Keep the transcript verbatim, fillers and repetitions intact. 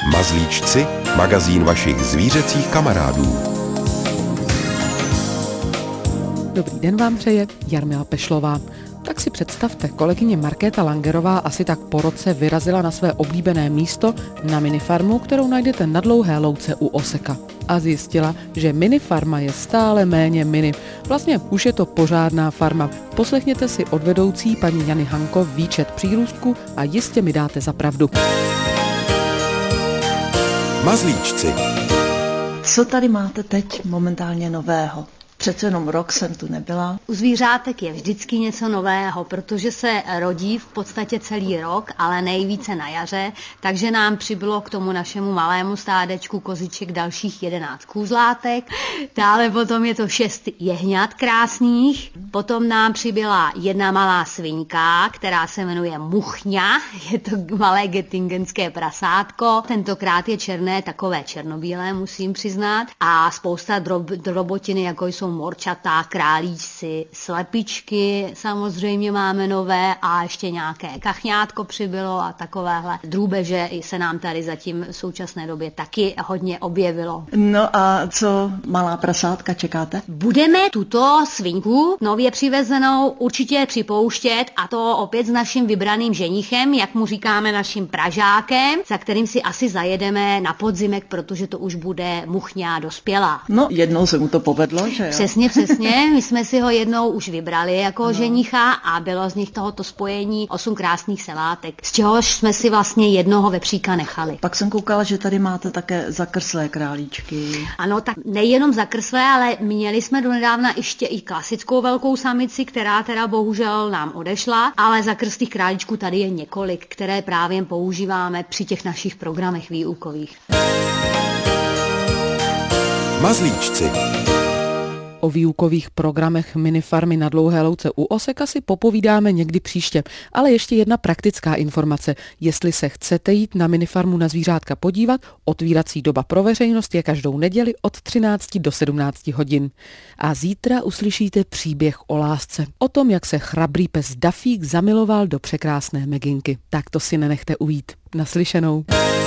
Mazlíčci, magazín vašich zvířecích kamarádů. Dobrý den vám přeje Jarmila Pešlová. Tak si představte, kolegyně Markéta Langerová asi tak po roce vyrazila na své oblíbené místo na minifarmu, kterou najdete na Dlouhé louce u Oseka. A zjistila, že minifarma je stále méně mini. Vlastně už je to pořádná farma. Poslechněte si od vedoucí paní Jany Hanko výčet přírůstků a jistě mi dáte za pravdu. Mazlíčci. Co tady máte teď momentálně nového? Přece jenom rok jsem tu nebyla. U zvířátek je vždycky něco nového, protože se rodí v podstatě celý rok, ale nejvíce na jaře, takže nám přibylo k tomu našemu malému stádečku koziček dalších jedenáct kůzlátek. Dále potom je to šest jehňat krásných. Potom nám přibyla jedna malá svinka, která se jmenuje Muchňa. Je to malé gettingenské prasátko. Tentokrát je černé, takové černobílé, musím přiznat. A spousta drob, drobotiny, jako jsou morčata, králíčci, slepičky, samozřejmě máme nové a ještě nějaké kachňátko přibylo a takovéhle drůbeže se nám tady zatím v současné době taky hodně objevilo. No a co malá prasátka čekáte? Budeme tuto svinku nově přivezenou určitě připouštět, a to opět s naším vybraným ženichem, jak mu říkáme, naším Pražákem, za kterým si asi zajedeme na podzimek, protože to už bude Muchňa dospělá. No, jednou se mu to povedlo, že jo? Přesně, přesně. My jsme si ho jednou už vybrali jako no. ženicha a bylo z nich tohoto spojení osm krásných selátek, z čehož jsme si vlastně jednoho vepříka nechali. Pak jsem koukala, že tady máte také zakrslé králíčky. Ano, tak nejenom zakrslé, ale měli jsme donedávna ještě i klasickou velkou samici, která teda bohužel nám odešla, ale zakrslých králíčků tady je několik, které právě používáme při těch našich programech výukových. Mazlíčci. O výukových programech minifarmy na Dlouhé louce u Oseka si popovídáme někdy příště. Ale ještě jedna praktická informace. Jestli se chcete jít na minifarmu na zvířátka podívat, otvírací doba pro veřejnost je každou neděli od třinácti do sedmnácti hodin. A zítra uslyšíte příběh o lásce. O tom, jak se chrabrý pes Dafík zamiloval do překrásné Meginky. Tak to si nenechte ujít. Naslyšenou.